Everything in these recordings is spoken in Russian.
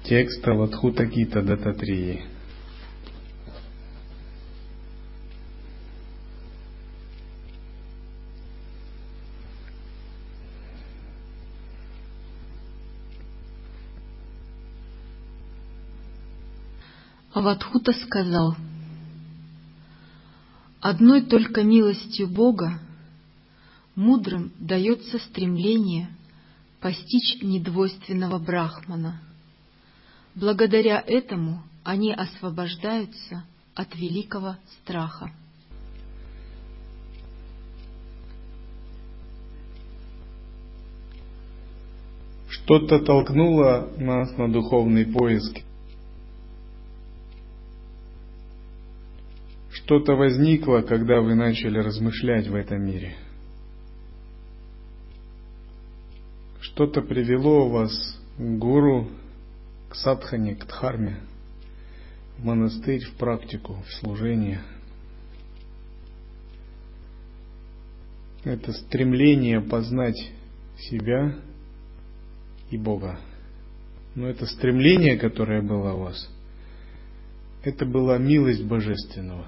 Текст Авадхута Гита Даттатрии. Авадхута сказал: «Одной только милостью Бога мудрым дается стремление постичь недвойственного Брахмана. Благодаря этому они освобождаются от великого страха». Что-то толкнуло нас на духовный поиск. Что-то возникло, когда вы начали размышлять в этом мире. Что-то привело вас к гуру, к садхане, к дхарме, в монастырь, в практику, в служение. Это стремление познать себя и Бога. Но это стремление, которое было у вас, это была милость Божественного.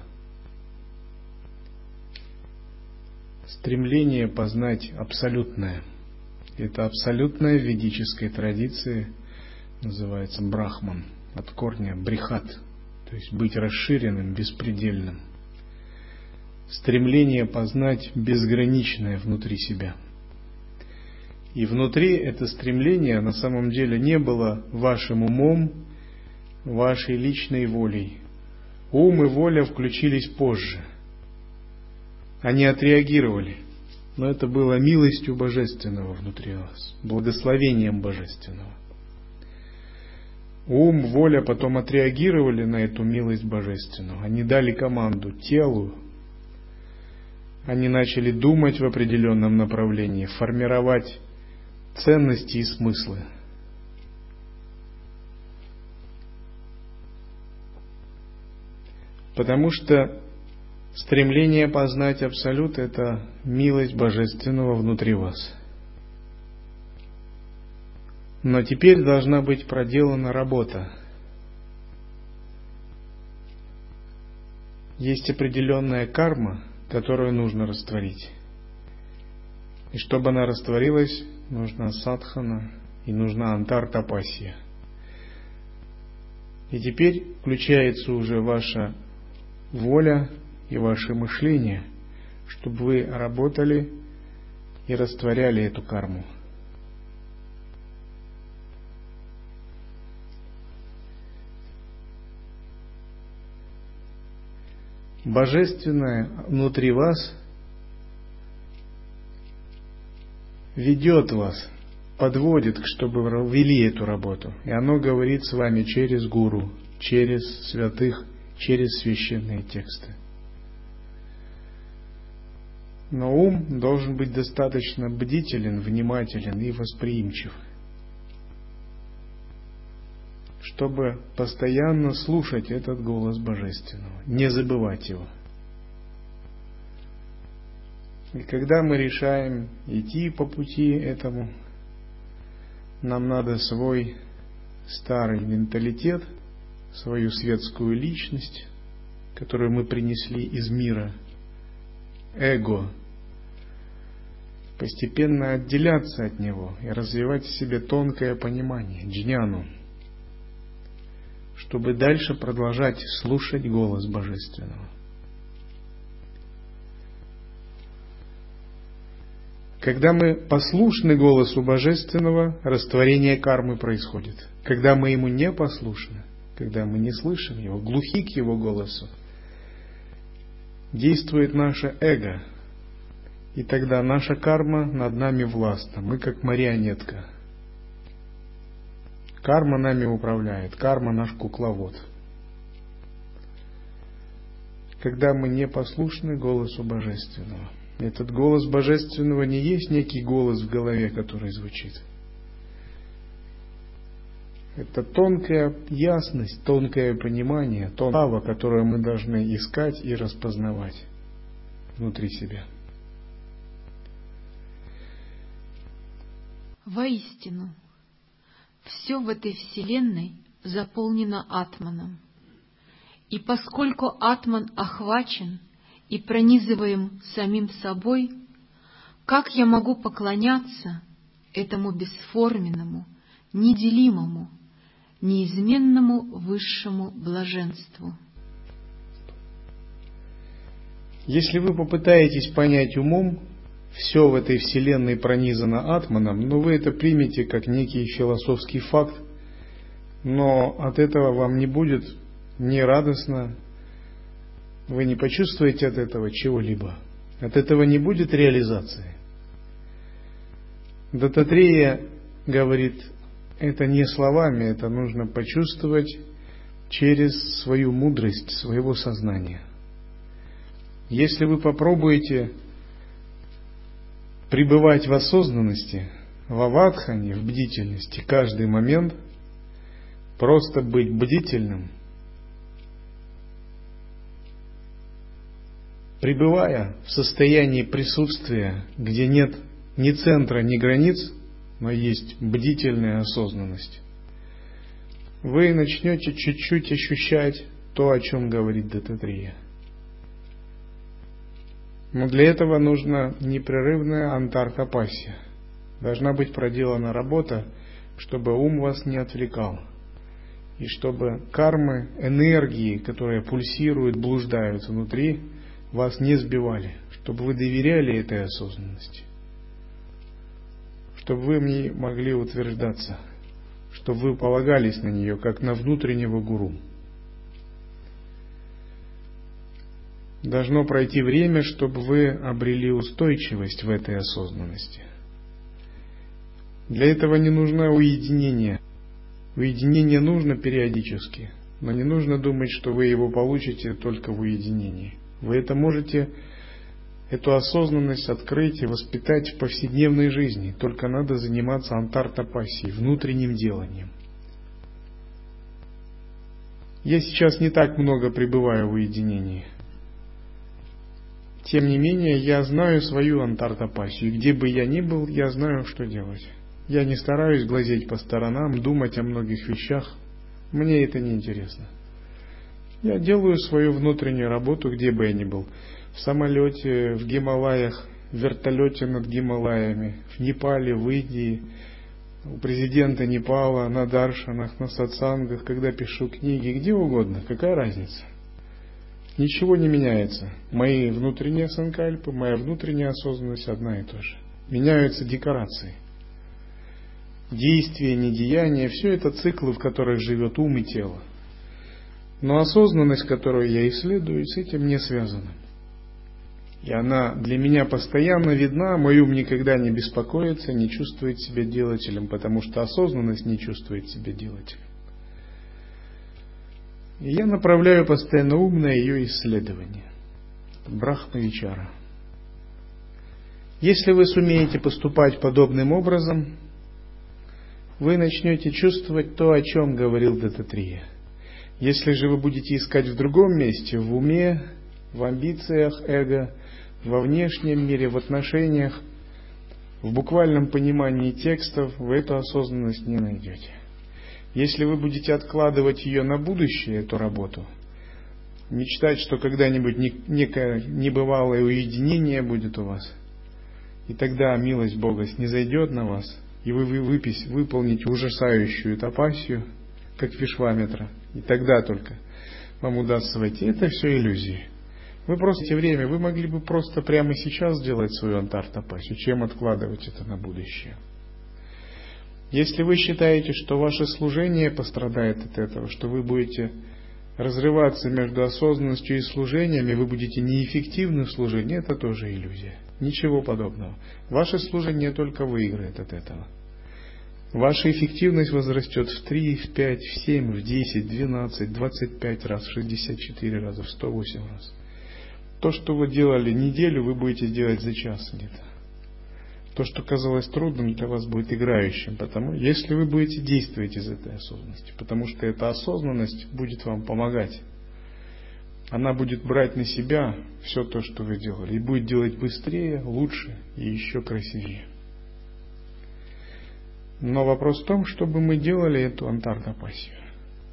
Стремление познать абсолютное. Это абсолютное в ведической традиции называется брахман, от корня брихат, то есть быть расширенным, беспредельным. Стремление познать безграничное внутри себя. И внутри это стремление на самом деле не было вашим умом, вашей личной волей. Ум и воля включились позже. Они отреагировали, но это было милостью Божественного внутри вас, благословением Божественного. Ум, воля потом отреагировали на эту милость Божественную. Они дали команду телу. Они начали думать в определенном направлении, формировать ценности и смыслы. Потому что стремление познать Абсолют — это милость Божественного внутри вас. Но теперь должна быть проделана работа. Есть определенная карма, которую нужно растворить. И чтобы она растворилась, нужна садхана и нужна антар-тапасия. И теперь включается уже ваша воля и ваше мышление, чтобы вы работали и растворяли эту карму. Божественное внутри вас ведет вас, подводит, чтобы вы вели эту работу. И оно говорит с вами через гуру, через святых, через священные тексты. Но ум должен быть достаточно бдителен, внимателен и восприимчив, чтобы постоянно слушать этот голос Божественного, не забывать его. И когда мы решаем идти по пути этому, нам надо свой старый менталитет, свою светскую личность, которую мы принесли из мира, эго, постепенно отделяться от него и развивать в себе тонкое понимание, джняну, чтобы дальше продолжать слушать голос Божественного. Когда мы послушны голосу Божественного, растворение кармы происходит. Когда мы ему не послушны, когда мы не слышим его, глухи к его голосу, действует наше эго, и тогда наша карма над нами властна. Мы как марионетка. Карма нами управляет, карма наш кукловод. Когда мы не послушны голосу Божественного. Этот голос Божественного не есть некий голос в голове, который звучит. Это тонкая ясность, тонкое понимание, право, которое мы должны искать и распознавать внутри себя. Воистину, все в этой вселенной заполнена атманом. И поскольку атман охвачен и пронизываем самим собой, как я могу поклоняться этому бесформенному, неделимому, неизменному высшему блаженству? Если вы попытаетесь понять умом, все в этой вселенной пронизано атманом, но вы это примете как некий философский факт, но от этого вам не будет ни радостно, вы не почувствуете от этого чего-либо, от этого не будет реализации. Даттатрея говорит, это не словами, это нужно почувствовать через свою мудрость, своего сознания. Если вы попробуете пребывать в осознанности, в авадхане, в бдительности каждый момент, просто быть бдительным, пребывая в состоянии присутствия, где нет ни центра, ни границ, но есть бдительная осознанность, вы начнете чуть-чуть ощущать то, о чем говорит Даттатрея. Но для этого нужна непрерывная антар-тапасья. Должна быть проделана работа, чтобы ум вас не отвлекал. И чтобы кармы, энергии, которые пульсируют, блуждают внутри, вас не сбивали. Чтобы вы доверяли этой осознанности. Чтобы вы в ней могли утверждаться. Чтобы вы полагались на нее, как на внутреннего гуру. Должно пройти время, чтобы вы обрели устойчивость в этой осознанности. Для этого не нужно уединение. Уединение нужно периодически, но не нужно думать, что вы его получите только в уединении. Вы это можете, эту осознанность открыть и воспитать в повседневной жизни, только надо заниматься антар-тапасией, внутренним деланием. Я сейчас не так много пребываю в уединении. Тем не менее, я знаю свою антар-тапасию. Где бы я ни был, я знаю, что делать. Я не стараюсь глазеть по сторонам, думать о многих вещах. Мне это не интересно. Я делаю свою внутреннюю работу, где бы я ни был. В самолете, в Гималаях, в вертолете над Гималаями, в Непале, в Индии, у президента Непала, на даршанах, на сатсангах, когда пишу книги, где угодно. Какая разница? Ничего не меняется. Мои внутренние санкальпы, моя внутренняя осознанность одна и та же. Меняются декорации. Действия, недеяния, все это циклы, в которых живет ум и тело. Но осознанность, которую я исследую, с этим не связана. И она для меня постоянно видна, мой ум никогда не беспокоится, не чувствует себя делателем, потому что осознанность не чувствует себя делателем. И я направляю постоянно ум на ее исследование. Брахма-вичара. Если вы сумеете поступать подобным образом, вы начнете чувствовать то, о чем говорил Даттатрея. Если же вы будете искать в другом месте, в уме, в амбициях эго, во внешнем мире, в отношениях, в буквальном понимании текстов, вы эту осознанность не найдете. Если вы будете откладывать ее на будущее, эту работу, мечтать, что когда-нибудь некое небывалое уединение будет у вас, и тогда милость Бога снизойдет на вас, и вы выполните ужасающую тапасию, как Вишвамитра, и тогда только вам удастся войти. Это все иллюзии. Вы просите время, вы могли бы просто прямо сейчас сделать свою антар-тапасию, чем откладывать это на будущее. Если вы считаете, что ваше служение пострадает от этого, что вы будете разрываться между осознанностью и служениями, вы будете неэффективны в служении, это тоже иллюзия. Ничего подобного. Ваше служение только выиграет от этого. Ваша эффективность возрастет в 3, в 5, в 7, в 10, в 12, 25 раз, в 64 раза, в 108 раз. То, что вы делали неделю, вы будете делать за час где-то. То, что казалось трудным, для вас будет играющим, если вы будете действовать из этой осознанности, потому что эта осознанность будет вам помогать. Она будет брать на себя все то, что вы делали, и будет делать быстрее, лучше и еще красивее. Но вопрос в том, чтобы мы делали эту антар-тапасию.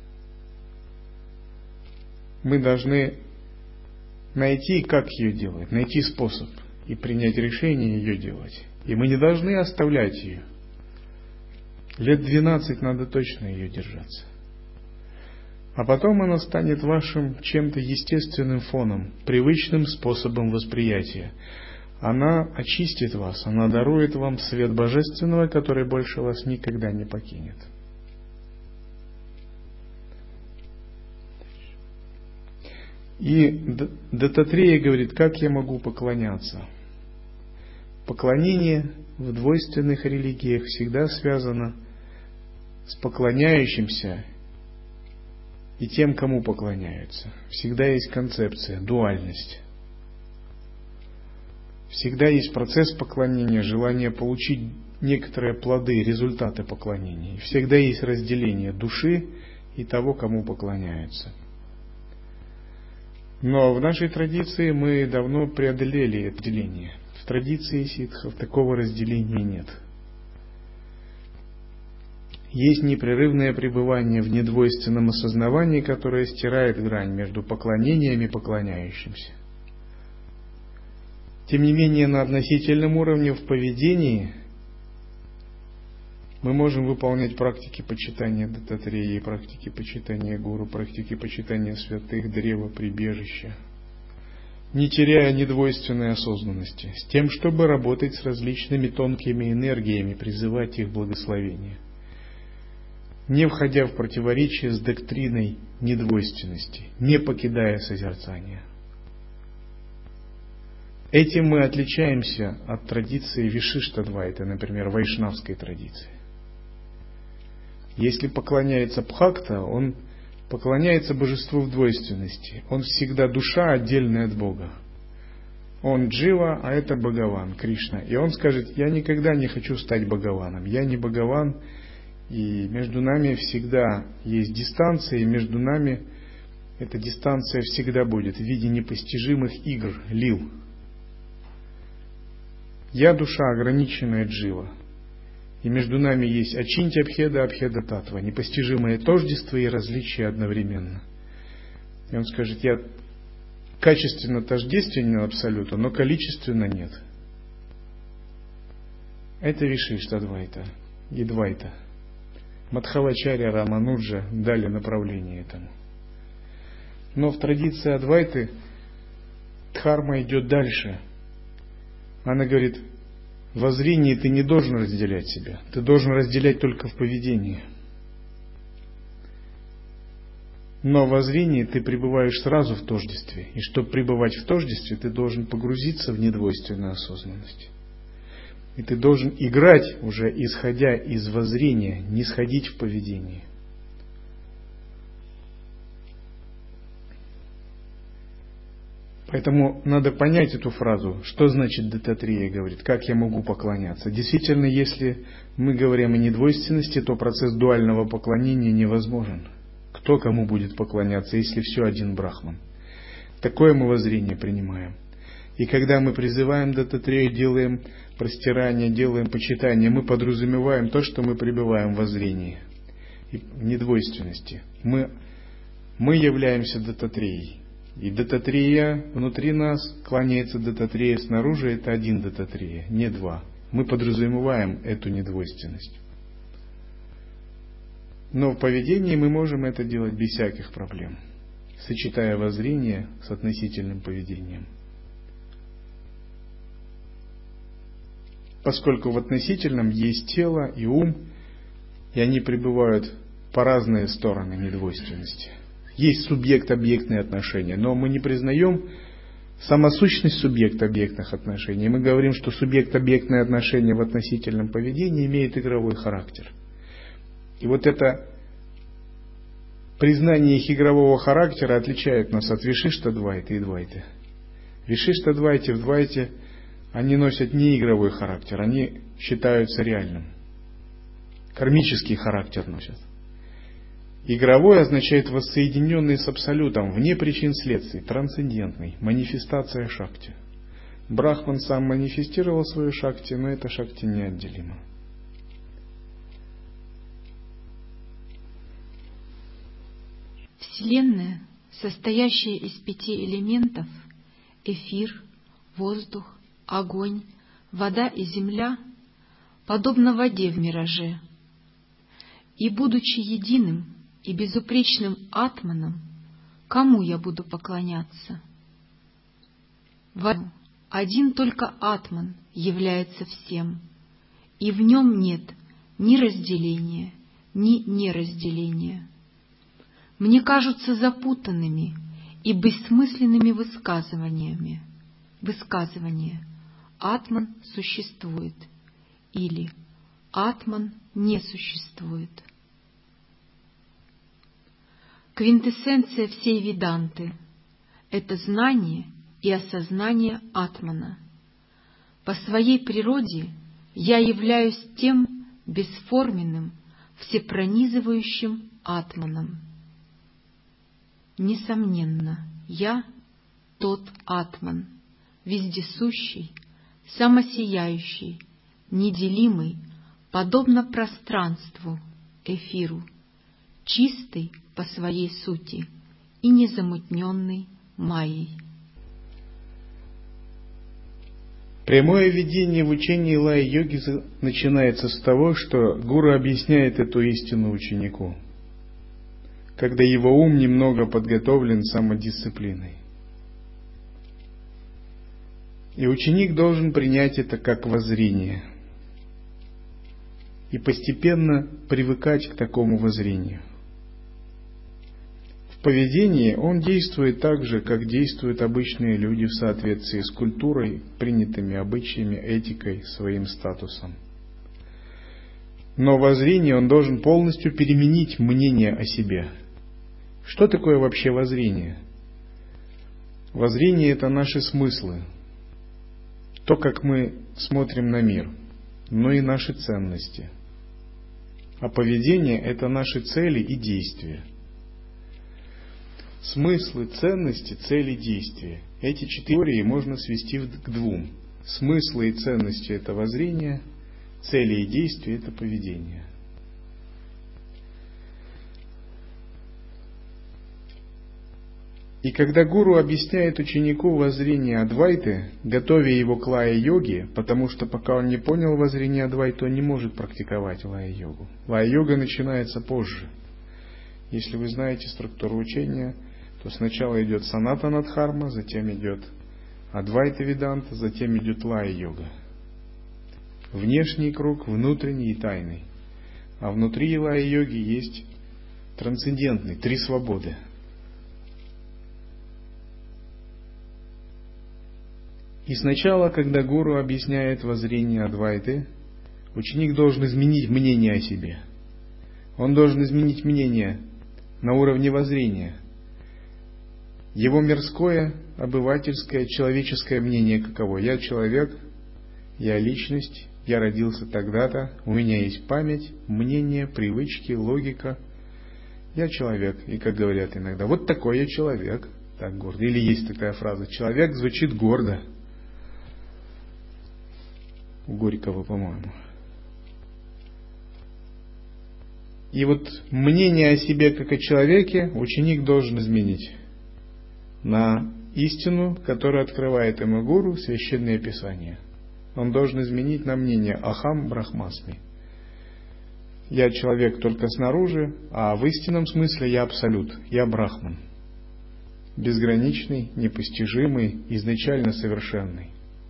мы должны найти, как ее делать, найти способ и принять решение ее делать. И мы не должны оставлять ее. Лет 12 надо точно ее держаться. А потом она станет вашим чем-то естественным фоном, привычным способом восприятия. Она очистит вас, она дарует вам свет Божественного, который больше вас никогда не покинет. И Даттатрея говорит, как я могу поклоняться? Поклонение в двойственных религиях всегда связано с поклоняющимся и тем, кому поклоняются. Всегда есть концепция, дуальность. Всегда есть процесс поклонения, желание получить некоторые плоды, результаты поклонения. Всегда есть разделение души и того, кому поклоняются. Но в нашей традиции мы давно преодолели это деление. В традиции ситхов такого разделения нет. Есть непрерывное пребывание в недвойственном осознавании, которое стирает грань между поклонением и поклоняющимся. Тем не менее, на относительном уровне в поведении мы можем выполнять практики почитания Даттатреи, практики почитания гуру, практики почитания святых, древа, прибежища, не теряя недвойственной осознанности, с тем, чтобы работать с различными тонкими энергиями, призывать их благословения, не входя в противоречие с доктриной недвойственности, не покидая созерцания. Этим мы отличаемся от традиции Вишиштадвайты, например, вайшнавской традиции. Если поклоняется Бхакта, он поклоняется божеству в двойственности. Он всегда душа, отдельная от Бога. Он Джива, а это Бхагаван, Кришна. И он скажет, я никогда не хочу стать Бхагаваном. Я не Бхагаван, и между нами всегда есть дистанция, и между нами эта дистанция всегда будет в виде непостижимых игр, лил. Я душа, ограниченная Джива. И между нами есть Ачинтя-бхеда, Абхеда-татва, непостижимое тождество и различие одновременно. И он скажет, я качественно тождественен Абсолюту, но количественно нет. Это Вишиштадвайта и Двайта. Мадхавачарья, Рамануджа дали направление этому. Но в традиции Адвайты дхарма идет дальше. Она говорит, во зрении ты не должен разделять себя, ты должен разделять только в поведении. Но во зрении ты пребываешь сразу в тождестве, и чтобы пребывать в тождестве, ты должен погрузиться в недвойственную осознанность. И ты должен играть, уже исходя из воззрения, не сходить в поведении. Поэтому надо понять эту фразу, что значит Даттатрея говорит, как я могу поклоняться. Действительно, если мы говорим о недвойственности, то процесс дуального поклонения невозможен. Кто кому будет поклоняться, если все один Брахман? Такое мы воззрение принимаем. И когда мы призываем Даттатрею, делаем простирание, делаем почитание, мы подразумеваем то, что мы пребываем в воззрении, в недвойственности. Мы являемся Даттатреей. И Даттатрея внутри нас кланяется Даттатрея снаружи, это один Даттатрея, не два. Мы подразумеваем эту недвойственность. Но в поведении мы можем это делать без всяких проблем, сочетая воззрение с относительным поведением. Поскольку в относительном есть тело и ум, и они пребывают по разные стороны недвойственности. Есть субъект-объектные отношения, но мы не признаем самосущность субъект-объектных отношений. Мы говорим, что субъект-объектные отношения в относительном поведении имеют игровой характер. И вот это признание их игрового характера отличает нас от Вишиштадвайты и Двайты. Вишиштадвайте, в Двайте они носят не игровой характер, они считаются реальным. Кармический характер носят. Игровой означает воссоединенный с Абсолютом, вне причин следствий, трансцендентный, манифестация Шакти. Брахман сам манифестировал свою Шакти, но эта Шакти неотделима. Вселенная состоящее из 5 элементов — эфир, воздух, огонь, вода и земля, подобно воде в мираже. И, будучи единым и безупречным атманом, кому я буду поклоняться? Один только атман является всем, и в нем нет ни разделения, ни неразделения. Мне кажутся запутанными и бессмысленными высказывания «Атман существует» или «Атман не существует». Квинтэссенция всей веданты — это знание и осознание Атмана. По своей природе я являюсь тем бесформенным, всепронизывающим Атманом. Несомненно, я — тот Атман, вездесущий, самосияющий, неделимый, подобно пространству, эфиру, чистый по своей сути и незамутненный майей. Прямое введение в учение лая-йоги начинается с того, что гуру объясняет эту истину ученику, когда его ум немного подготовлен самодисциплиной. И ученик должен принять это как воззрение и постепенно привыкать к такому воззрению. В поведении он действует так же, как действуют обычные люди в соответствии с культурой, принятыми обычаями, этикой, своим статусом. Но в воззрении он должен полностью переменить мнение о себе. Что такое вообще воззрение? Воззрение — это наши смыслы, то, как мы смотрим на мир, но и наши ценности. А поведение — это наши цели и действия. Смыслы, ценности, цели, действия. Эти 4 теории можно свести к 2. Смыслы и ценности — это воззрение, цели и действия — это поведение. И когда гуру объясняет ученику воззрение Адвайты, готовя его к лая-йоге, потому что пока он не понял воззрение Адвайты, он не может практиковать лая-йогу. Лая-йога начинается позже. Если вы знаете структуру учения, то сначала идет санатана-дхарма, затем идет адвайта-веданта, затем идет лая-йога. Внешний круг, внутренний и тайный. А внутри лая-йоги есть трансцендентный, 3 свободы. И сначала, когда гуру объясняет воззрение Адвайты, ученик должен изменить мнение о себе. Он должен изменить мнение на уровне воззрения. Его мирское, обывательское, человеческое мнение каково? Я человек, я личность, я родился тогда-то, у меня есть память, мнение, привычки, логика. Я человек. И как говорят иногда, вот такой я человек. Так гордо. Или есть такая фраза, человек звучит гордо. У Горького, по-моему. И вот мнение о себе как о человеке ученик должен изменить на истину, которую открывает ему гуру, священное писание. Он должен изменить на мнение ахам брахмасми. Я человек только снаружи, а в истинном смысле я абсолют, я брахман. Безграничный, непостижимый, изначально совершенный.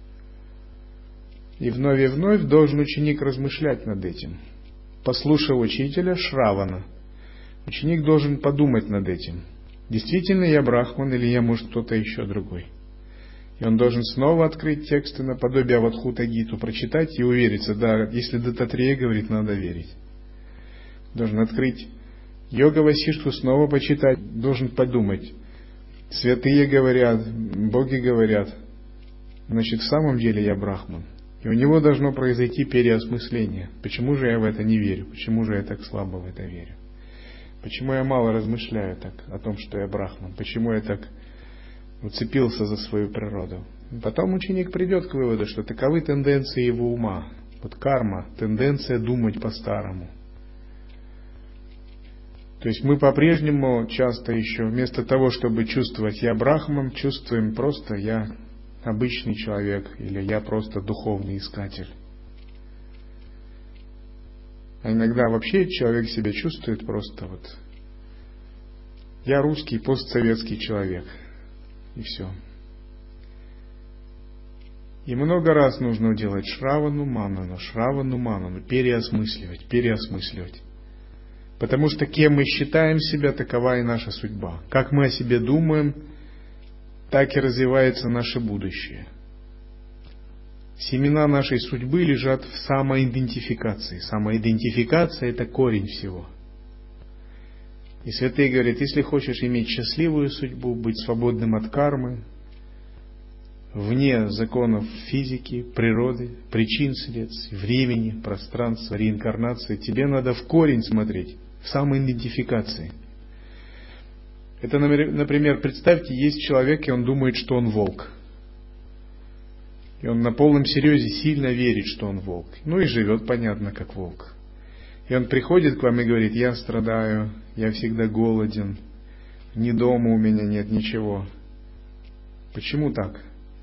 И вновь должен ученик размышлять над этим. Послушав учителя Шравана, ученик должен подумать над этим. Действительно я брахман или я, может, кто-то еще другой? И он должен снова открыть тексты наподобие Авадхута-гиту, прочитать и увериться, да, если Даттатрея говорит, надо верить. Должен открыть Йога-Васиштху, снова почитать, должен подумать. Святые говорят, боги говорят, значит, в самом деле я брахман. И у него должно произойти переосмысление. Почему же я в это не верю? Почему же я так слабо в это верю? Почему я мало размышляю так о том, что я брахман? Почему я так уцепился за свою природу? Потом ученик придет к выводу, что таковы тенденции его ума. Вот карма, тенденция думать по-старому. То есть мы по-прежнему часто еще вместо того, чтобы чувствовать «я брахман», чувствуем просто «я обычный человек» или «я просто духовный искатель». А иногда вообще человек себя чувствует просто вот «я русский постсоветский человек» и все. И много раз нужно делать шравану манану, переосмысливать. Потому что кем мы считаем себя, такова и наша судьба. Как мы о себе думаем, так и развивается наше будущее. Семена нашей судьбы лежат в самоидентификации. Самоидентификация – это корень всего. И святые говорят, если хочешь иметь счастливую судьбу, быть свободным от кармы, вне законов физики, природы, причин, следствий, времени, пространства, реинкарнации, тебе надо в корень смотреть, в самоидентификации. Это, например, представьте, есть человек, и он думает, что он волк. И он на полном серьезе сильно верит, что он волк. Ну и живет, понятно, как волк. И он приходит к вам и говорит, я страдаю, я всегда голоден, ни дома у меня нет, ничего. Почему так?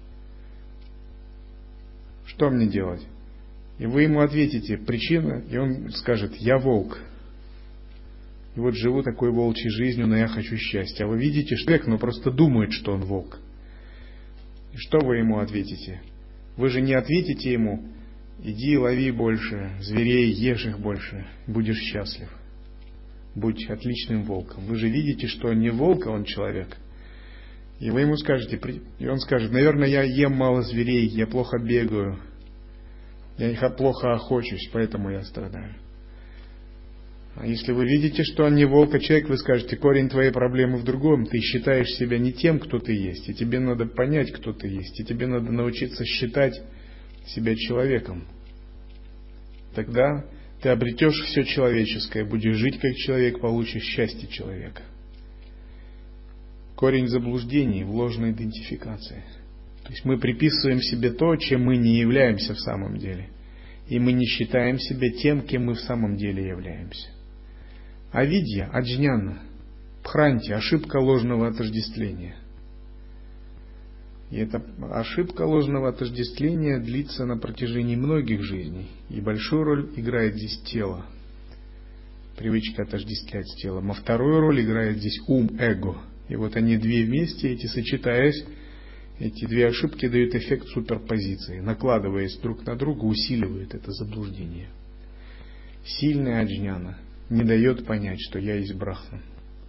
Что мне делать? И вы ему ответите, причина, и он скажет, я волк. И вот живу такой волчьей жизнью, но я хочу счастья. А вы видите, что человек, просто думает, что он волк. И что вы ему ответите? Вы же не ответите ему, иди лови больше зверей, ешь их больше, будешь счастлив. Будь отличным волком. Вы же видите, что он не волк, а он человек. И вы ему скажете, и он скажет, наверное, я ем мало зверей, я плохо бегаю, я плохо охочусь, поэтому я страдаю. А если вы видите, что он не волк, а человек, вы скажете, корень твоей проблемы в другом, ты считаешь себя не тем, кто ты есть, и тебе надо понять, кто ты есть, и тебе надо научиться считать себя человеком. Тогда ты обретешь все человеческое, будешь жить как человек, получишь счастье человека. Корень заблуждений в ложной идентификации. То есть мы приписываем себе то, чем мы не являемся в самом деле. И мы не считаем себя тем, кем мы в самом деле являемся. Авидья, аджняна, пхранти, ошибка ложного отождествления. И эта ошибка ложного отождествления длится на протяжении многих жизней. И большую роль играет здесь тело. Привычка отождествлять с телом. А вторую роль играет здесь ум, эго. И вот они две вместе, эти сочетаясь, эти две ошибки дают эффект суперпозиции. Накладываясь друг на друга, усиливают это заблуждение. Сильная аджняна не дает понять, что я есть брахман.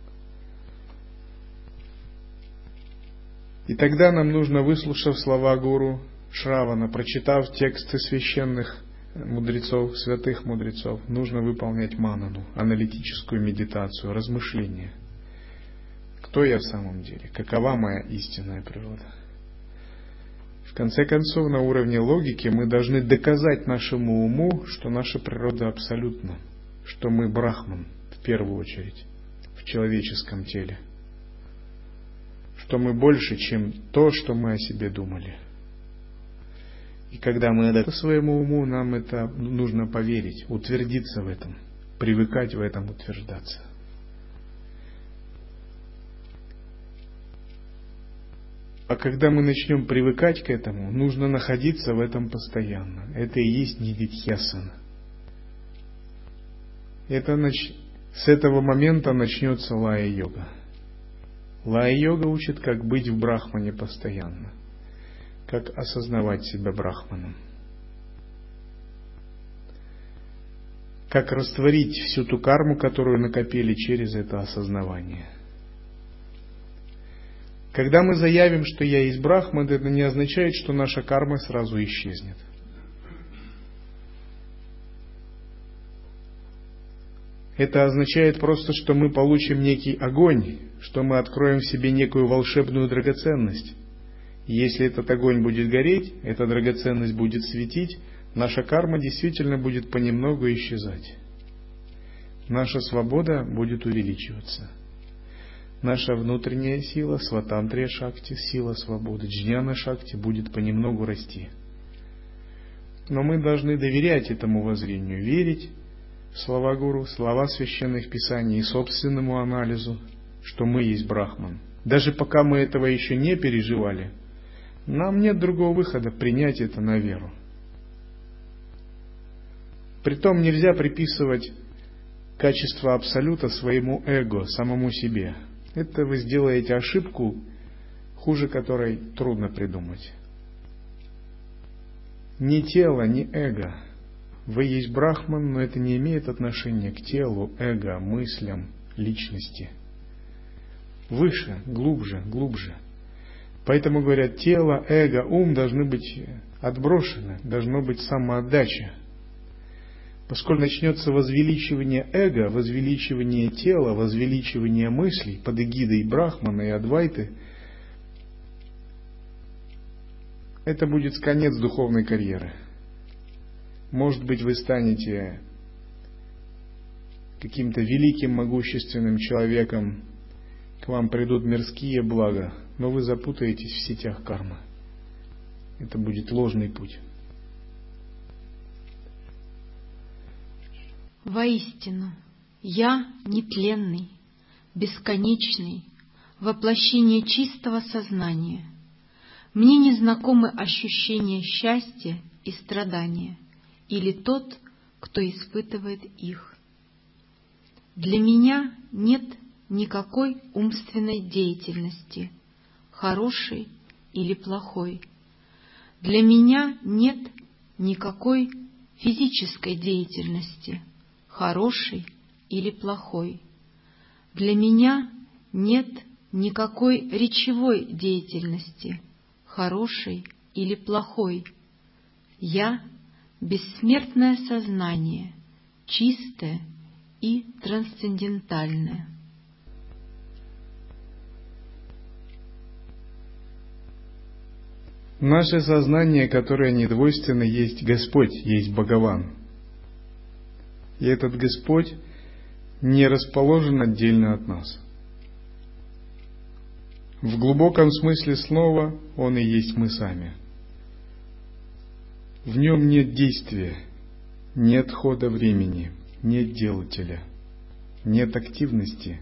И тогда нам нужно, выслушав слова гуру Шравана, прочитав тексты священных мудрецов, святых мудрецов, нужно выполнять манану, аналитическую медитацию, размышление. Кто я в самом деле? Какова моя истинная природа? В конце концов, на уровне логики мы должны доказать нашему уму, что наша природа абсолютна, что мы брахман в первую очередь в человеческом теле, что мы больше, чем то, что мы о себе думали. И когда мы это своему уму, нам это нужно поверить, утвердиться в этом, привыкать в этом, утверждаться. А когда мы начнем привыкать к этому, нужно находиться в этом постоянно. Это и есть нидидхьясана. С этого момента начнется лая-йога. Лая-йога учит, как быть в брахмане постоянно, как осознавать себя брахманом, как растворить всю ту карму, которую накопили через это осознавание. Когда мы заявим, что я есть брахман, это не означает, что наша карма сразу исчезнет. Это означает просто, что мы получим некий огонь, что мы откроем в себе некую волшебную драгоценность. И если этот огонь будет гореть, эта драгоценность будет светить, наша карма действительно будет понемногу исчезать. Наша свобода будет увеличиваться. Наша внутренняя сила, сватантрия шакти, сила свободы, джняна шакти будет понемногу расти. Но мы должны доверять этому воззрению, верить, слова гуру, слова священных писаний и собственному анализу, что мы есть Брахман. Даже пока мы этого еще не переживали, нам нет другого выхода принять это на веру. Притом нельзя приписывать качество Абсолюта своему эго, самому себе. Это вы сделаете ошибку, хуже которой трудно придумать. Ни тело, ни эго. Вы есть Брахман, но это не имеет отношения к телу, эго, мыслям, личности. Выше, глубже, глубже. Поэтому говорят, тело, эго, ум должны быть отброшены, должно быть самоотдача. Поскольку начнется возвеличивание эго, возвеличивание тела, возвеличивание мыслей под эгидой Брахмана и Адвайты, это будет конец духовной карьеры. Может быть, вы станете каким-то великим, могущественным человеком, к вам придут мирские блага, но вы запутаетесь в сетях кармы. Это будет ложный путь. Воистину, я нетленный, бесконечный, воплощение чистого сознания. Мне не знакомы ощущения счастья и страдания, или тот, кто испытывает их. Для меня нет никакой умственной деятельности, хорошей или плохой. Для меня нет никакой физической деятельности, хорошей или плохой. Для меня нет никакой речевой деятельности, хорошей или плохой. Я — бессмертное сознание, чистое и трансцендентальное. Наше сознание, которое недвойственно, есть Господь, есть Бхагаван. И этот Господь не расположен отдельно от нас. В глубоком смысле слова Он и есть мы сами. В Нем нет действия, нет хода времени, нет делателя, нет активности.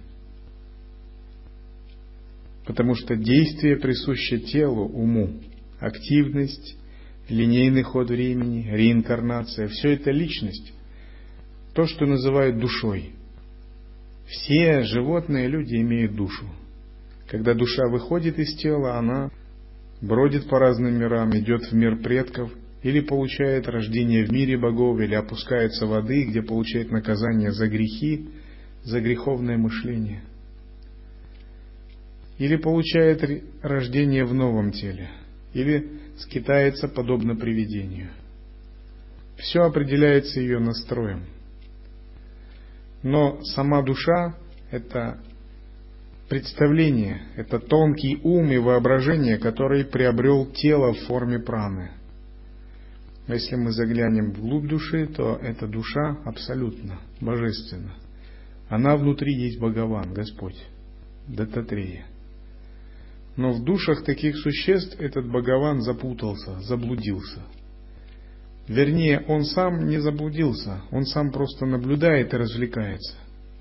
Потому что действие присуще телу, уму. Активность, линейный ход времени, реинкарнация — все это личность. То, что называют душой. Все животные, люди имеют душу. Когда душа выходит из тела, она бродит по разным мирам, идет в мир предков, или получает рождение в мире богов, или опускается в ады, где получает наказание за грехи, за греховное мышление. Или получает рождение в новом теле, или скитается подобно привидению. Все определяется ее настроем. Но сама душа — это представление, это тонкий ум и воображение, который приобрел тело в форме праны. Но если мы заглянем вглубь души, то эта душа абсолютно божественна. Она внутри есть Бхагаван, Господь, Даттатрея. Но в душах таких существ этот Бхагаван запутался, заблудился. Вернее, он сам не заблудился, он сам просто наблюдает и развлекается.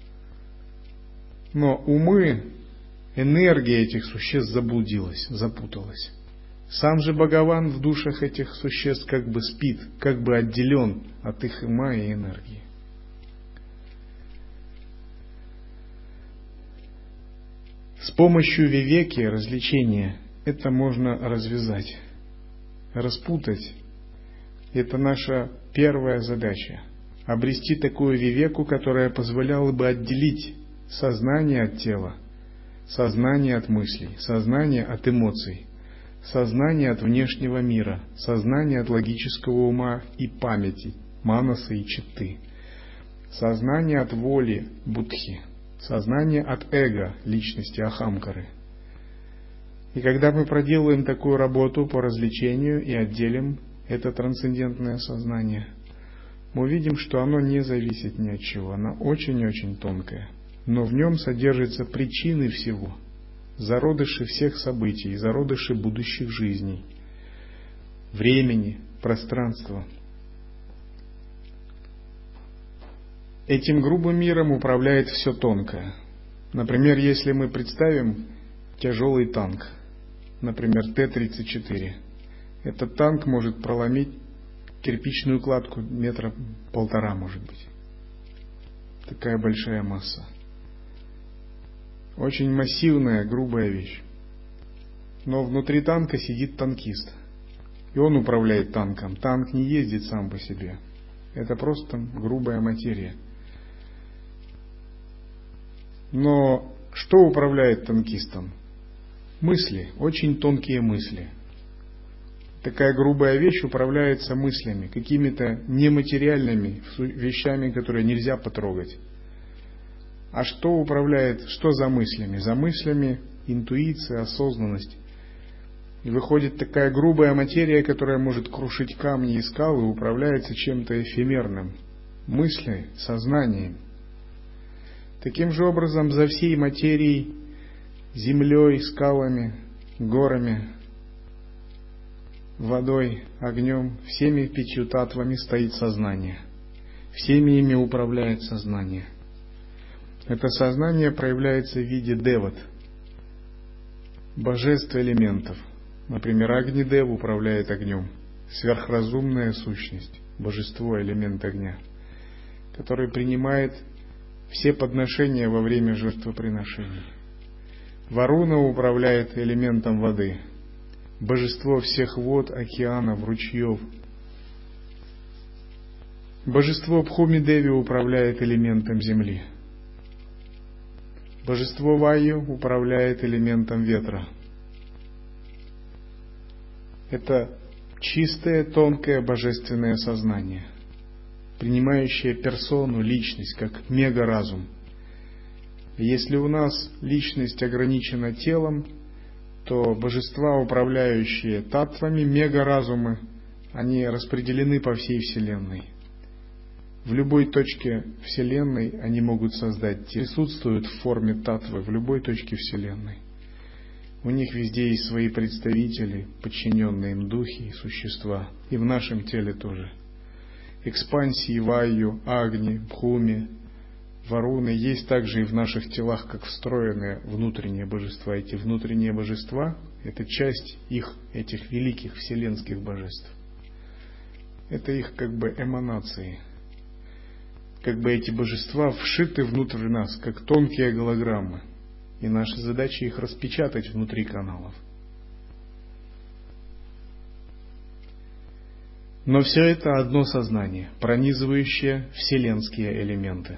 Но умы, энергия этих существ заблудилась, запуталась. Сам же Бхагаван в душах этих существ как бы спит, как бы отделен от их ума и энергии. С помощью вивеки, развлечения, это можно развязать, распутать. Это наша первая задача. Обрести такую вивеку, которая позволяла бы отделить сознание от тела, сознание от мыслей, сознание от эмоций, сознание от внешнего мира, сознание от логического ума и памяти, манаса и читты, сознание от воли, будхи, сознание от эго, личности, ахамкары. И когда мы проделаем такую работу по развлечению и отделим это трансцендентное сознание, мы увидим, что оно не зависит ни от чего, оно очень-очень тонкое, но в нем содержатся причины всего, зародыши всех событий, зародыши будущих жизней, времени, пространства. Этим грубым миром управляет все тонкое. Например, если мы представим тяжелый танк, например, Т-34, этот танк может проломить кирпичную кладку 1,5 метра, может быть. Такая большая масса. Очень массивная, грубая вещь. Но внутри танка сидит танкист. И он управляет танком. Танк не ездит сам по себе. Это просто грубая материя. Но что управляет танкистом? Мысли, очень тонкие мысли. Такая грубая вещь управляется мыслями, какими-то нематериальными вещами, которые нельзя потрогать. А что управляет, что за мыслями? За мыслями интуиция, осознанность. И выходит такая грубая материя, которая может крушить камни и скалы, управляется чем-то эфемерным. Мыслью, сознанием. Таким же образом, за всей материей, землей, скалами, горами, водой, огнем, всеми 5 татвами стоит сознание. Всеми ими управляет сознание. Это сознание проявляется в виде деват, божеств элементов. Например, Агни-Дев управляет огнем, сверхразумная сущность, божество, элемент огня, который принимает все подношения во время жертвоприношений. Варуна управляет элементом воды, божество всех вод, океанов, ручьев. Божество Бхуми-Деви управляет элементом земли. Божество Вайю управляет элементом ветра. Это чистое, тонкое, божественное сознание, принимающее персону, личность, как мегаразум. И если у нас личность ограничена телом, то божества, управляющие татвами, мегаразумы, они распределены по всей Вселенной. В любой точке Вселенной они могут создать, присутствуют в форме татвы в любой точке Вселенной. У них везде есть свои представители, подчиненные им духи и существа, и в нашем теле тоже. Экспансии Вайю, Агни, Бхуми, Варуны есть также и в наших телах, как встроенные внутренние божества. Эти внутренние божества – это часть их, этих великих вселенских божеств. Это их как бы эманации. Как бы эти божества вшиты внутрь нас, как тонкие голограммы. И наша задача их распечатать внутри каналов. Но все это одно сознание, пронизывающее вселенские элементы.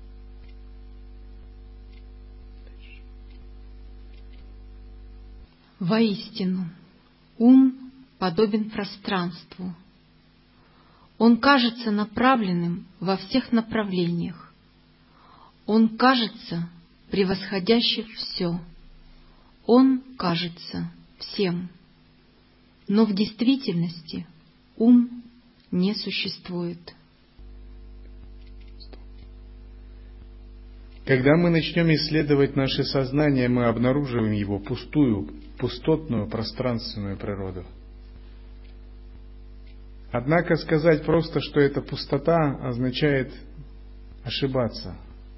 Воистину, ум подобен пространству. Он кажется направленным во всех направлениях. Он кажется превосходящим все. Он кажется всем. Но в действительности ум не существует. Когда мы начнем исследовать наше сознание, мы обнаруживаем его пустую, пустотную, пространственную природу. Однако сказать просто, что это пустота, означает ошибаться.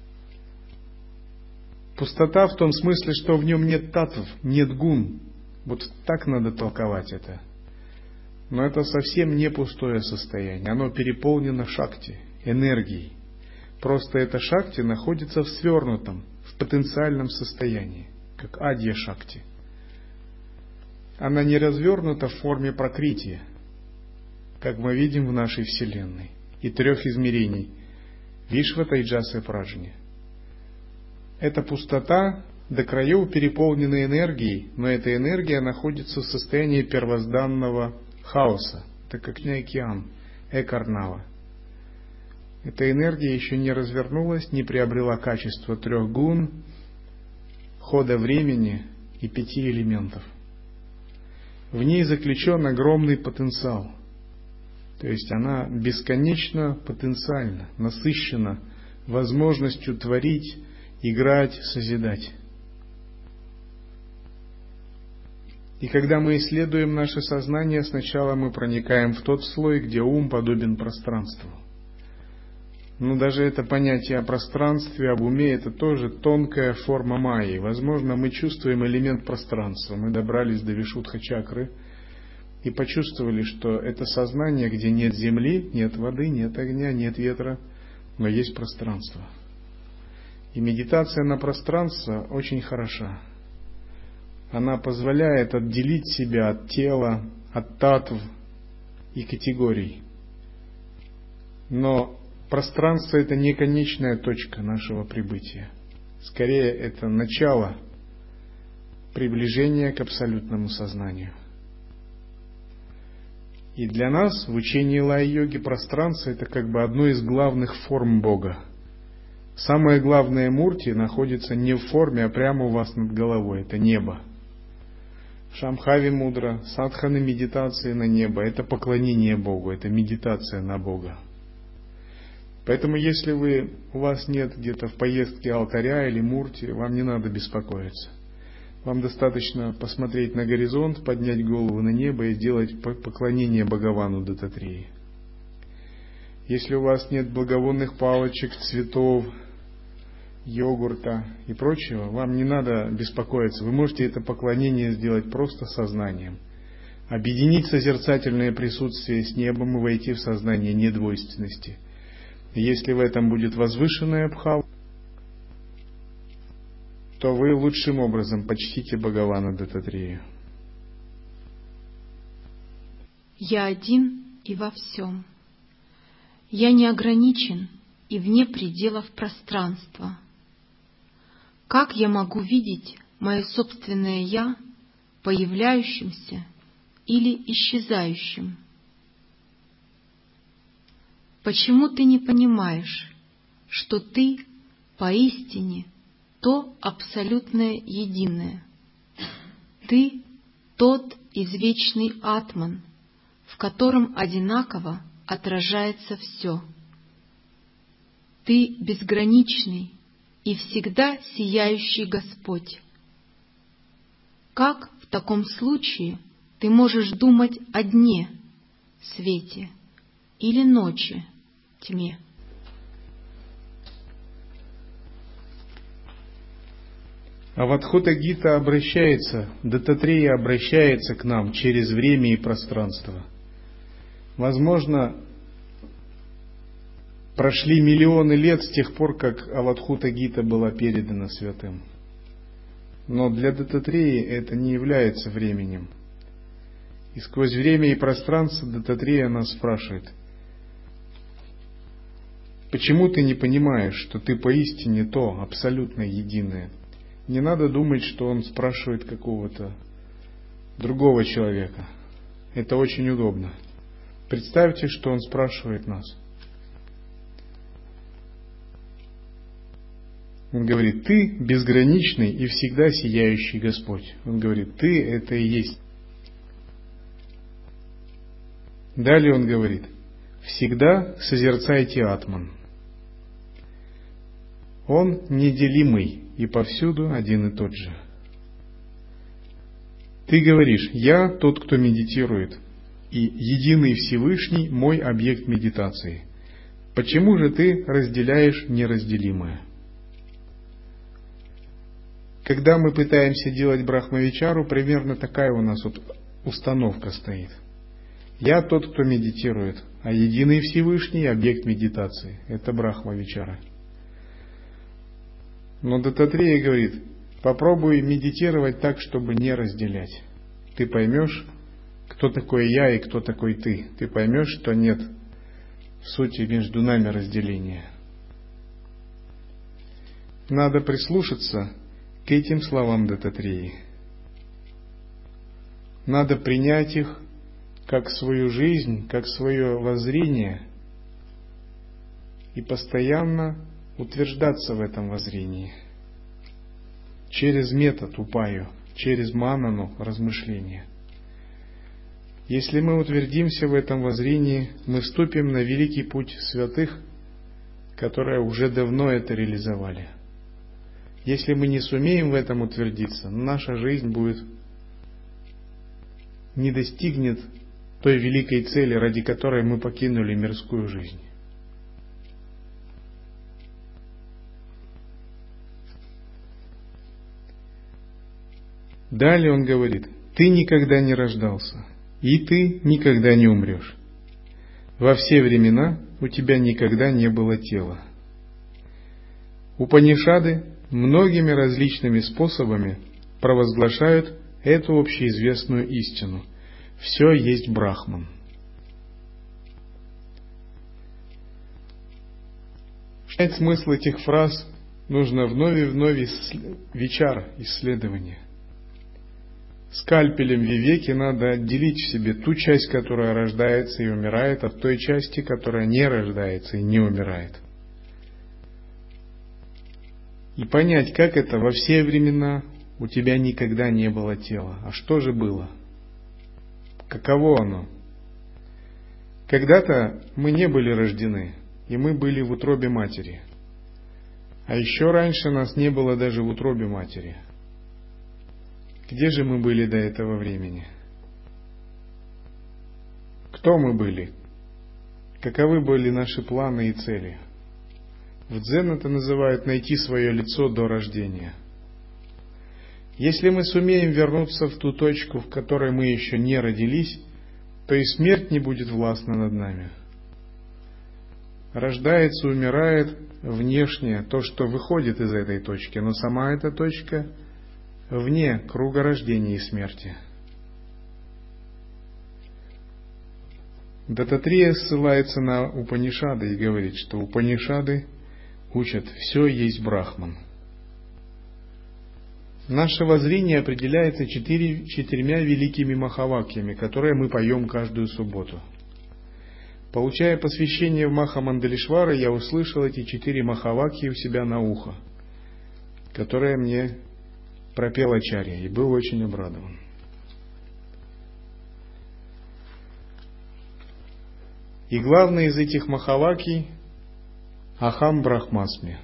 Пустота в том смысле, что в нем нет татв, нет гун. Вот так надо толковать это. Но это совсем не пустое состояние. Оно переполнено шакти, энергией. Просто эта шакти находится в свернутом, в потенциальном состоянии, как адья шакти. Она не развернута в форме пракрити, как мы видим в нашей Вселенной, и 3 измерений – Вишва, Тайджаса и Праджни. Эта пустота до краев переполнена энергией, но эта энергия находится в состоянии первозданного хаоса, так как не океан, экарнава. Эта энергия еще не развернулась, не приобрела качество 3 гун, хода времени и 5 элементов. В ней заключен огромный потенциал. То есть она бесконечно потенциальна, насыщена возможностью творить, играть, созидать. И когда мы исследуем наше сознание, сначала мы проникаем в тот слой, где ум подобен пространству. Но даже это понятие о пространстве, об уме, это тоже тонкая форма майи. Возможно, мы чувствуем элемент пространства. Мы добрались до Вишудха-чакры и почувствовали, что это сознание, где нет земли, нет воды, нет огня, нет ветра, но есть пространство. И медитация на пространство очень хороша. Она позволяет отделить себя от тела, от татв и категорий. Но пространство — это не конечная точка нашего прибытия. Скорее, это начало приближения к абсолютному сознанию. И для нас в учении лай-йоги пространство — это как бы одно из главных форм Бога. Самое главное мурти находится не в форме, а прямо у вас над головой. Это небо. Шамхави мудра, садхана медитации на небо — это поклонение Богу, это медитация на Бога. Поэтому если у вас нет где-то в поездке алтаря или мурти, вам не надо беспокоиться. Вам достаточно посмотреть на горизонт, поднять голову на небо и сделать поклонение Бхагавану Даттатреи. Если у вас нет благовонных палочек, цветов, йогурта и прочего, вам не надо беспокоиться. Вы можете это поклонение сделать просто сознанием. Объединить созерцательное присутствие с небом и войти в сознание недвойственности. И если в этом будет возвышенная бхава, то вы лучшим образом почтите Бхагавана Даттатрею. Я один и во всем. Я не ограничен и вне пределов пространства. Как я могу видеть мое собственное «я» появляющимся или исчезающим? Почему ты не понимаешь, что ты поистине то абсолютное единое? Ты тот извечный атман, в котором одинаково отражается все. Ты безграничный и всегда сияющий Господь. Как в таком случае ты можешь думать о дне, свете, или ночи, тьме? Авадхута-гита Даттатрея обращается к нам через время и пространство. Возможно, прошли миллионы лет с тех пор, как Авадхута-гита была передана святым. Но для Даттатреи это не является временем. И сквозь время и пространство Даттатрея нас спрашивает: почему ты не понимаешь, что ты поистине то абсолютно единое? Не надо думать, что он спрашивает какого-то другого человека. Это очень удобно. Представьте, что он спрашивает нас. Он говорит: ты безграничный и всегда сияющий Господь. Он говорит: ты — это и есть. Далее он говорит: всегда созерцайте атман. Он неделимый и повсюду один и тот же. Ты говоришь: я тот, кто медитирует, и единый Всевышний мой объект медитации. Почему же ты разделяешь неразделимое? Когда мы пытаемся делать брахмавичару, примерно такая у нас установка стоит. Я тот, кто медитирует, а единый Всевышний объект медитации. Это брахмавичара. Но Даттатрея говорит: попробуй медитировать так, чтобы не разделять. Ты поймешь, кто такой я и кто такой ты. Ты поймешь, что нет в сути между нами разделения. Надо прислушаться к этим словам Даттатреи. Надо принять их как свою жизнь, как свое воззрение и постоянно утверждаться в этом воззрении через метод упаю, через манану размышления. Если мы утвердимся в этом воззрении, мы вступим на великий путь святых, которые уже давно это реализовали. Если мы не сумеем в этом утвердиться, наша жизнь не достигнет той великой цели, ради которой мы покинули мирскую жизнь. Далее он говорит: ты никогда не рождался, и ты никогда не умрешь. Во все времена у тебя никогда не было тела. Упанишады многими различными способами провозглашают эту общеизвестную истину. Все есть Брахман. Понять смысл этих фраз нужно вновь и вновь вичар, исследование. Скальпелем вивеки надо отделить в себе ту часть, которая рождается и умирает, от той части, которая не рождается и не умирает. И понять, как это во все времена у тебя никогда не было тела. А что же было? Каково оно? Когда-то мы не были рождены, и мы были в утробе матери. А еще раньше нас не было даже в утробе матери. Где же мы были до этого времени? Кто мы были? Каковы были наши планы и цели? В дзен это называют найти свое лицо до рождения. Если мы сумеем вернуться в ту точку, в которой мы еще не родились, то и смерть не будет властна над нами. Рождается, умирает внешне то, что выходит из этой точки, но сама эта точка вне круга рождения и смерти. Даттатрия ссылается на Упанишады и говорит, что Упанишады учат: все есть Брахман. Наше воззрение определяется четырьмя великими махавакьями, которые мы поем каждую субботу. Получая посвящение в Маха-Мандалишвара, я услышал эти 4 махавакьи у себя на ухо, которые мне пропел Ачарья, и был очень обрадован. И главный из этих махавакий — Ахам Брахмасми.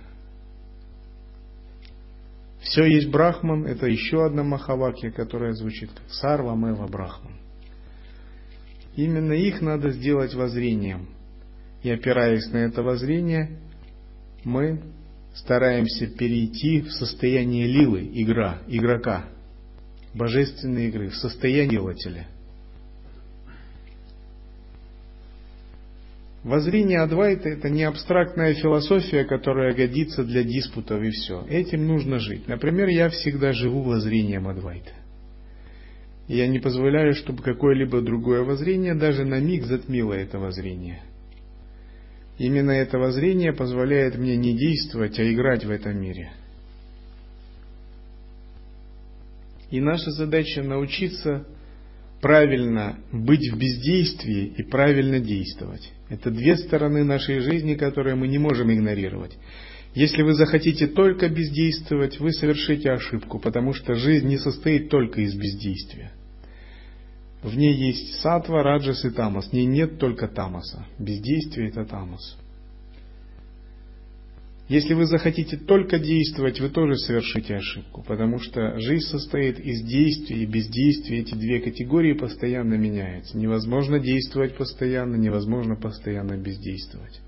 Все есть Брахман — это еще одна махавакья, которая звучит как Сарвамева Брахман. Именно их надо сделать воззрением. И опираясь на это воззрение, мы стараемся перейти в состояние лилы, игрока, божественной игры, в состояние делателя. Воззрение Адвайта — это не абстрактная философия, которая годится для диспутов и все. Этим нужно жить. Например, я всегда живу воззрением Адвайта. Я не позволяю, чтобы какое-либо другое воззрение даже на миг затмило это воззрение. Именно это воззрение позволяет мне не действовать, а играть в этом мире. И наша задача — научиться правильно быть в бездействии и правильно действовать. Это 2 стороны нашей жизни, которые мы не можем игнорировать. Если вы захотите только бездействовать, вы совершите ошибку, потому что жизнь не состоит только из бездействия. В ней есть саттва, раджас и тамас. В ней нет только тамаса. Бездействие — это тамас. Если вы захотите только действовать, вы тоже совершите ошибку, потому что жизнь состоит из действия и бездействия. Эти 2 категории постоянно меняются. Невозможно действовать постоянно, невозможно постоянно бездействовать.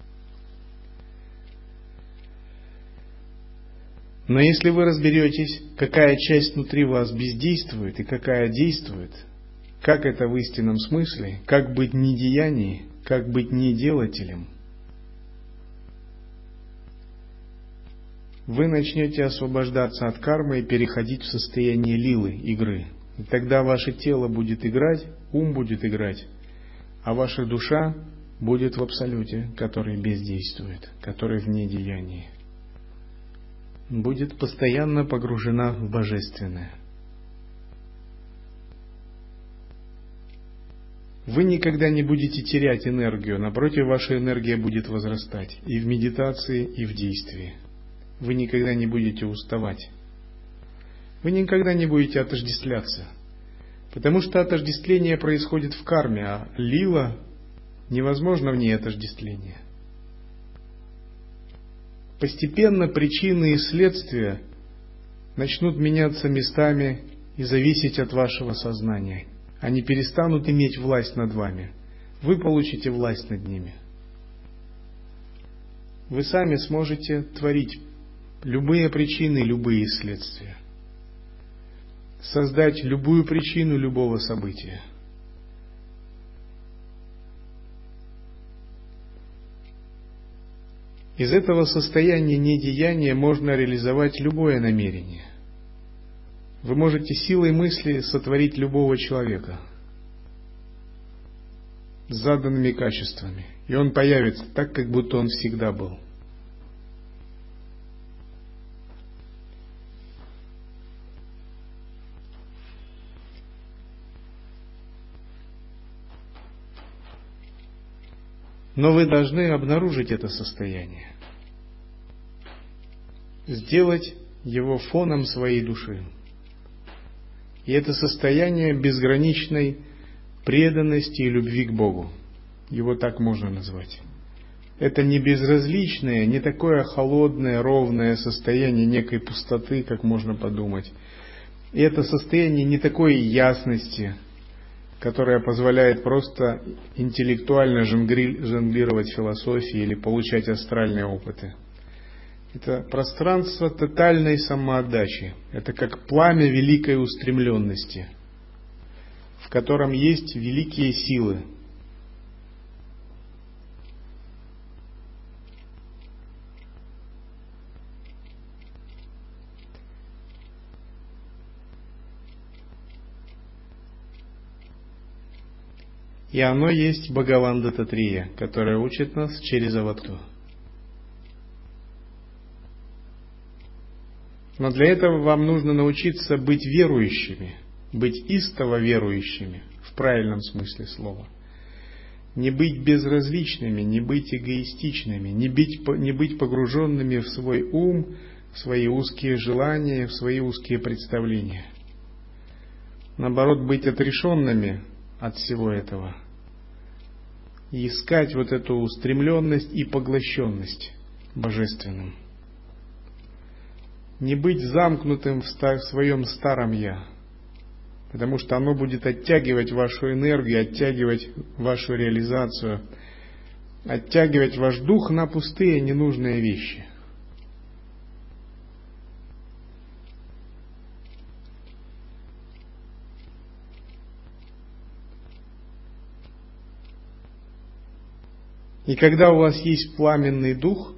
Но если вы разберетесь, какая часть внутри вас бездействует и какая действует, как это в истинном смысле, как быть не деянием, как быть не делателем, вы начнете освобождаться от кармы и переходить в состояние лилы, игры. И тогда ваше тело будет играть, ум будет играть, а ваша душа будет в абсолюте, который бездействует, который вне деяния. Будет постоянно погружена в божественное. Вы никогда не будете терять энергию, напротив, ваша энергия будет возрастать и в медитации, и в действии. Вы никогда не будете уставать. Вы никогда не будете отождествляться, потому что отождествление происходит в карме, а лила невозможно в ней отождествление. Постепенно причины и следствия начнут меняться местами и зависеть от вашего сознания. Они перестанут иметь власть над вами. Вы получите власть над ними. Вы сами сможете творить любые причины, любые следствия. создать любую причину любого события. Из этого состояния недеяния можно реализовать любое намерение. Вы можете силой мысли сотворить любого человека с заданными качествами, и он появится так, как будто он всегда был. Но вы должны обнаружить это состояние, сделать его фоном своей души. И это состояние безграничной преданности и любви к Богу. Его так можно назвать. Это не безразличное, не такое холодное, ровное состояние некой пустоты, как можно подумать. И это состояние не такой ясности, которая позволяет просто интеллектуально жонглировать философией или получать астральные опыты. Это пространство тотальной самоотдачи. Это как пламя великой устремленности, в котором есть великие силы. И оно есть Бхагаван Даттатрия, которое учит нас через авату. Но для этого вам нужно научиться быть верующими, быть истово верующими, в правильном смысле слова. Не быть безразличными, не быть эгоистичными, не быть погруженными в свой ум, в свои узкие желания, в свои узкие представления. Наоборот, быть отрешенными от всего этого и искать вот эту устремленность и поглощенность божественным. Не быть замкнутым в своем старом «я», потому что оно будет оттягивать вашу энергию, оттягивать вашу реализацию, оттягивать ваш дух на пустые ненужные вещи. И когда у вас есть пламенный дух,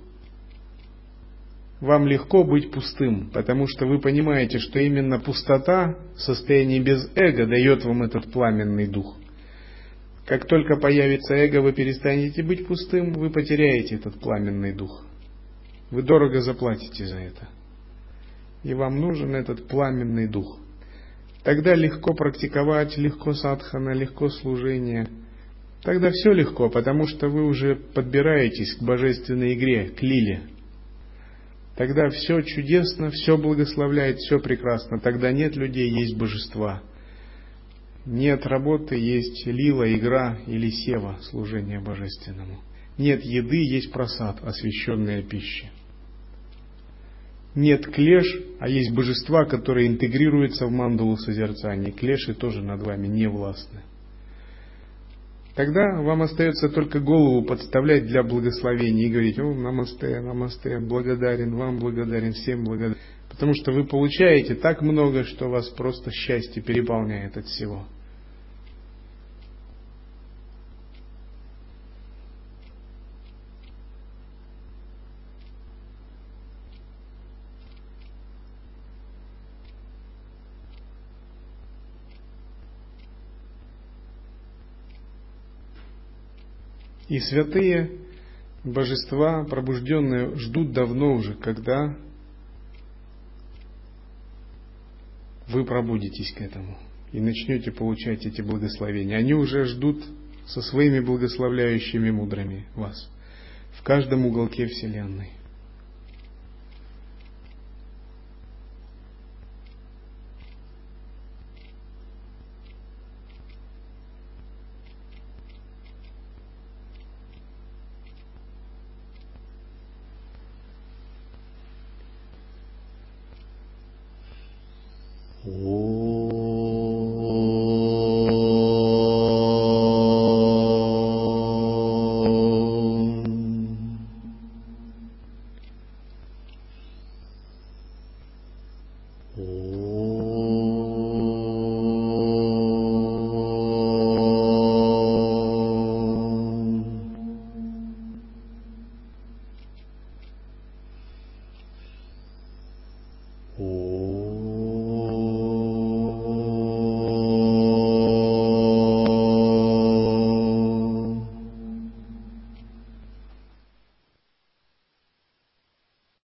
вам легко быть пустым, потому что вы понимаете, что именно пустота, состояние без эго, дает вам этот пламенный дух. Как только появится эго, вы перестанете быть пустым, вы потеряете этот пламенный дух. Вы дорого заплатите за это. И вам нужен этот пламенный дух. Тогда легко практиковать, легко садхана, легко служение. Тогда все легко, потому что вы уже подбираетесь к божественной игре, к лиле. Тогда все чудесно, все благословляет, все прекрасно. Тогда нет людей, есть божества. Нет работы, есть лила, игра или сева, служение божественному. Нет еды, есть прасад, освященная пища. Нет клеш, а есть божества, которые интегрируются в мандалу созерцания. Клеши тоже над вами не властны. Тогда вам остается только голову подставлять для благословения и говорить: «О, намасте, намасте, благодарен вам, благодарен, всем благодарен». Потому что вы получаете так много, что вас просто счастье переполняет от всего. И святые божества, пробужденные, ждут давно уже, когда вы пробудитесь к этому и начнете получать эти благословения. Они уже ждут со своими благословляющими мудрыми вас в каждом уголке Вселенной. О